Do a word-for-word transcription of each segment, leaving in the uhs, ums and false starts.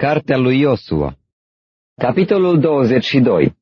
Cartea lui Iosua, capitolul douăzeci și doi.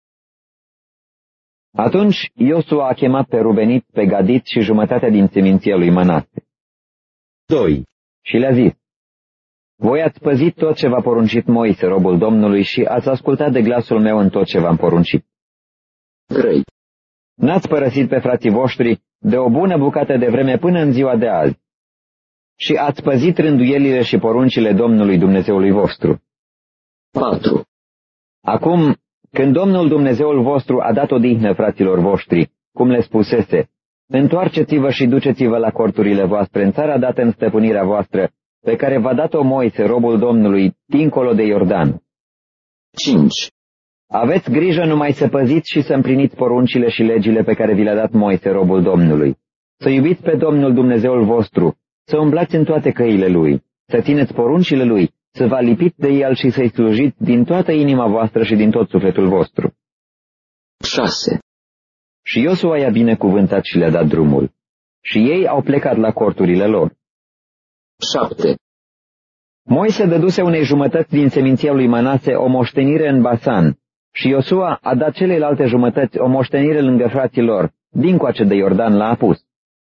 Atunci Iosua a chemat pe Rubenit, pe Gadit și jumătatea din seminția lui Manase. doi. Și le-a zis: voi ați păzit tot ce v-a poruncit Moise, robul Domnului, și ați ascultat de glasul meu în tot ce v-am poruncit. trei. N-ați părăsit pe frații voștri de o bună bucată de vreme până în ziua de azi. Și ați păzit rânduielile și poruncile Domnului Dumnezeului vostru. patru. Acum, când Domnul Dumnezeul vostru a dat odihnă fraților voștri, cum le spusese, întoarceți-vă și duceți-vă la corturile voastre în țara dată în stăpânirea voastră, pe care v-a dat-o Moise, robul Domnului, dincolo de Iordan. cinci. Aveți grijă numai să păziți și să împliniți poruncile și legile pe care vi le-a dat Moise, robul Domnului. Să iubiți pe Domnul Dumnezeul vostru, să umblați în toate căile Lui, să țineți poruncile Lui, să vă lipiți de El și să-i slujiți din toată inima voastră și din tot sufletul vostru. șase. Și Iosua i-a binecuvântat și le-a dat drumul. Și ei au plecat la corturile lor. șapte. Moise dăduse unei jumătăți din seminția lui Manase o moștenire în Basan, și Iosua a dat celelalte jumătăți o moștenire lângă frații lor, dincoace de Iordan la apus.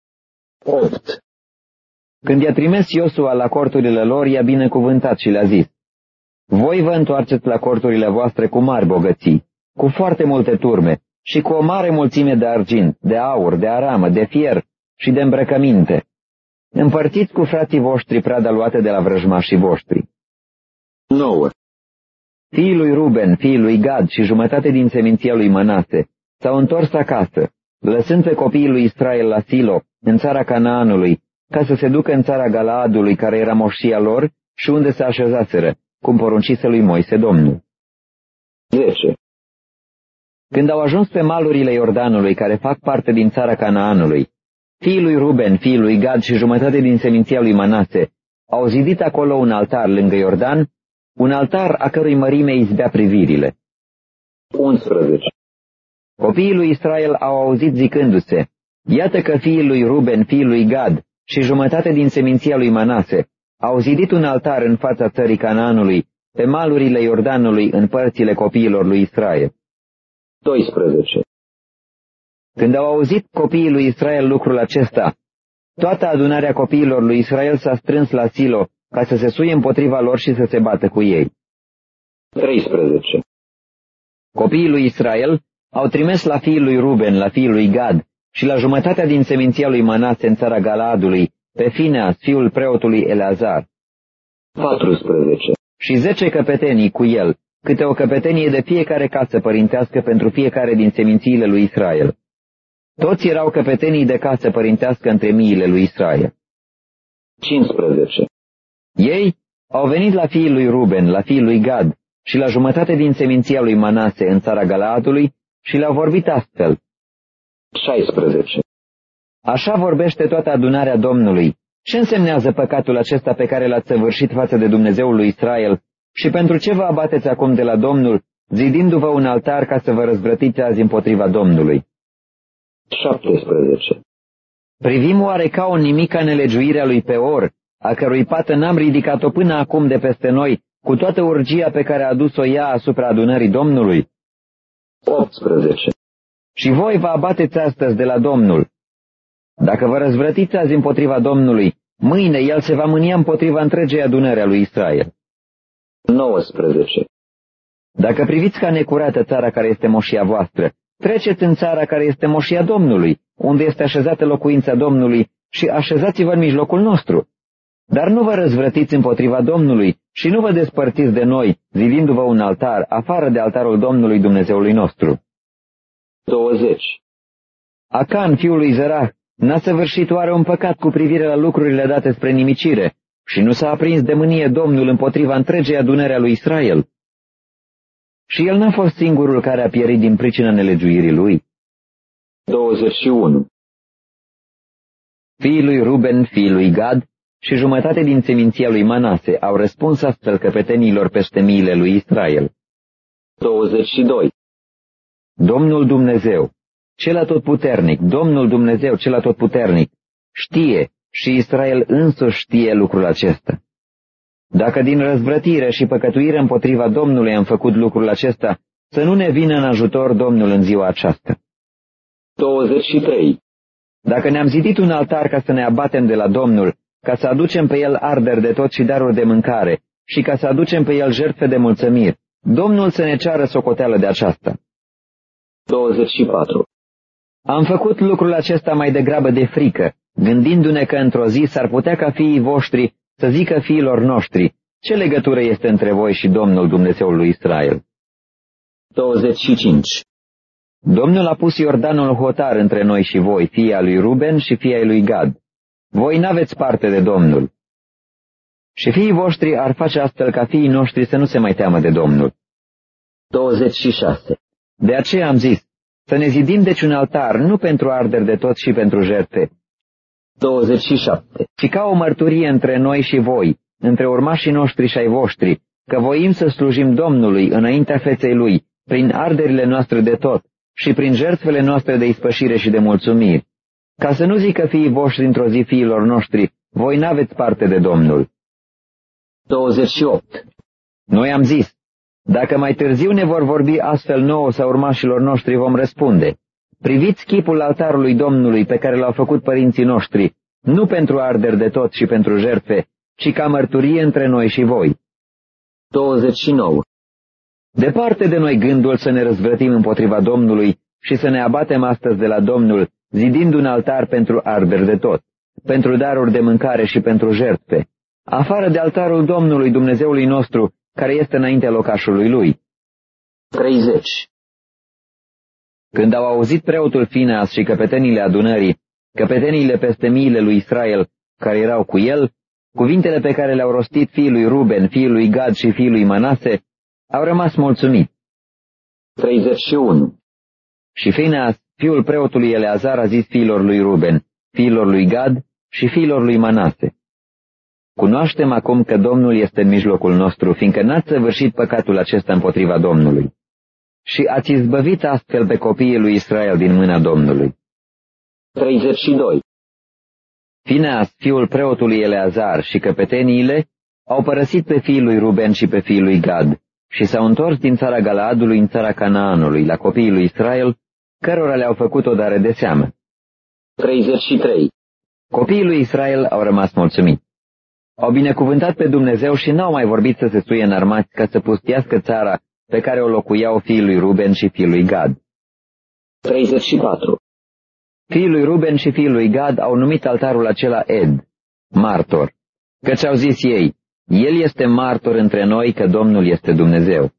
opt. Când i-a trimis Iosua la corturile lor, i-a binecuvântat și le-a zis: voi vă întoarceți la corturile voastre cu mari bogății, cu foarte multe turme și cu o mare mulțime de argint, de aur, de aramă, de fier și de îmbrăcăminte. Împărțiți cu frații voștri prada luată de la vrăjmașii voștri. nouă. Fiii lui Ruben, fiii lui Gad și jumătate din seminția lui Manase s-au întors acasă, lăsând pe copiii lui Israel la Silo, în țara Canaanului, ca să se ducă în țara Galaadului, care era moșia lor și unde se așezaseră, cum poruncise lui Moise Domnul. zece. Când au ajuns pe malurile Iordanului, care fac parte din țara Canaanului, fiii lui Ruben, fiii lui Gad și jumătate din seminția lui Manase au zidit acolo un altar lângă Iordan, un altar a cărui mărime izbea privirile. unsprezece. Copiii lui Israel au auzit zicându-se: iată că fiii lui Ruben, fiii lui Gad și jumătate din seminția lui Manase au zidit un altar în fața țării Canaanului, pe malurile Iordanului, în părțile copiilor lui Israel. doisprezece. Când au auzit copiii lui Israel lucrul acesta, toată adunarea copiilor lui Israel s-a strâns la Silo ca să se suie împotriva lor și să se bată cu ei. treisprezece. Copiii lui Israel au trimis la fiii lui Ruben, la fiii lui Gad și la jumătatea din seminția lui Manase în țara Galaadului, pe Fineas, fiul preotului Eleazar. paisprezece. Și zece căpetenii cu el, câte o căpetenie de fiecare casă părintească pentru fiecare din semințiile lui Israel. Toți erau căpetenii de casă părintească între miile lui Israel. cincisprezece. Ei au venit la fiii lui Ruben, la fiii lui Gad și la jumătate din seminția lui Manase în țara Galaadului și le-au vorbit astfel: șaisprezece. așa vorbește toată adunarea Domnului. Ce însemnează păcatul acesta pe care l-ați săvârșit față de Dumnezeul lui Israel și pentru ce vă abateți acum de la Domnul, zidindu-vă un altar ca să vă răzvrătiți azi împotriva Domnului? șaptesprezece. Privim oare ca o nimica nelegiuirea lui Peor, a cărui pată n-am ridicat-o până acum de peste noi, cu toată urgia pe care a adus-o ea asupra adunării Domnului? optsprezece. Și voi vă abateți astăzi de la Domnul. Dacă vă răzvrătiți azi împotriva Domnului, mâine El se va mânia împotriva întregei adunări a lui Israel. nouăsprezece. Dacă priviți ca necurată țara care este moșia voastră, treceți în țara care este moșia Domnului, unde este așezată locuința Domnului, și așezați-vă în mijlocul nostru. Dar nu vă răzvrătiți împotriva Domnului și nu vă despărțiți de noi, zidindu-vă un altar, afară de altarul Domnului Dumnezeului nostru. douăzeci. Acan, fiul lui Zerah, n-a săvârșit oare un păcat cu privire la lucrurile date spre nimicire și nu s-a aprins de mânie Domnul împotriva întregei adunări a lui Israel? Și el n-a fost singurul care a pierit din pricina nelegiuirii lui. douăzeci și unu. Fiii lui Ruben, fiii lui Gad și jumătate din seminția lui Manase au răspuns astfel căpetenilor peste miile lui Israel: douăzeci și doi. Domnul Dumnezeu, cel atotputernic, Domnul Dumnezeu, cel atotputernic, știe și Israel însuși știe lucrul acesta. Dacă din răzvrătire și păcătuire împotriva Domnului am făcut lucrul acesta, să nu ne vină în ajutor Domnul în ziua aceasta. douăzeci și trei. Dacă ne-am zidit un altar ca să ne abatem de la Domnul, ca să aducem pe el arderi de tot și daruri de mâncare, și ca să aducem pe el jertfe de mulțumiri, Domnul să ne ceară socoteală de aceasta. douăzeci și patru. Am făcut lucrul acesta mai degrabă de frică, gândindu-ne că într-o zi s-ar putea ca fiii voștri să zică fiilor noștri, ce legătură este între voi și Domnul Dumnezeul lui Israel? douăzeci și cinci. Domnul a pus Iordanul hotar între noi și voi, fii al lui Ruben și fii ai lui Gad. Voi n-aveți parte de Domnul. Și fiii voștri ar face astfel ca fiii noștri să nu se mai teamă de Domnul. douăzeci și șase. De aceea am zis, să ne zidim deci un altar, nu pentru arderi de tot și pentru jertfe, douăzeci și șapte. ci ca o mărturie între noi și voi, între urmașii noștri și ai voștri, că voim să slujim Domnului înaintea feței Lui, prin arderile noastre de tot și prin jertfele noastre de ispășire și de mulțumiri, ca să nu zică fiii voștri într-o zi fiilor noștri, voi n-aveți parte de Domnul. douăzeci și opt. Noi am zis, dacă mai târziu ne vor vorbi astfel nouă sau urmașilor noștri, vom răspunde, priviți chipul altarului Domnului pe care l-au făcut părinții noștri, nu pentru arderi de tot și pentru jertfe, ci ca mărturie între noi și voi. douăzeci și nouă. Departe de noi gândul să ne răzvrătim împotriva Domnului și să ne abatem astăzi de la Domnul, zidind un altar pentru arderi de tot, pentru daruri de mâncare și pentru jertfe, afară de altarul Domnului Dumnezeului nostru, care este înaintea locașului Lui. treizeci. Când au auzit preotul Fineas și căpetenile adunării, căpeteniile peste miile lui Israel, care erau cu el, cuvintele pe care le-au rostit fiii lui Ruben, fiii lui Gad și fiii lui Manase, au rămas mulțumiți. treizeci și unu. Și Fineas, fiul preotului Eleazar, a zis fiilor lui Ruben, fiilor lui Gad și fiilor lui Manase: cunoaștem acum că Domnul este în mijlocul nostru, fiindcă n-ați săvârșit păcatul acesta împotriva Domnului. Și ați izbăvit astfel pe copiii lui Israel din mâna Domnului. treizeci și doi. Fineas, fiul preotului Eleazar și căpeteniile au părăsit pe fiii lui Ruben și pe fiii lui Gad și s-au întors din țara Galaadului în țara Canaanului la copiii lui Israel, cărora le-au făcut o dare de seamă. treizeci și trei. Copiii lui Israel au rămas mulțumiți. Au binecuvântat pe Dumnezeu și n-au mai vorbit să se suie înarmați ca să pustiască țara pe care o locuiau fiii lui Ruben și fiii lui Gad. treizeci și patru. Fiii lui Ruben și fiii lui Gad au numit altarul acela Ed, martor, căci au zis ei, el este martor între noi că Domnul este Dumnezeu.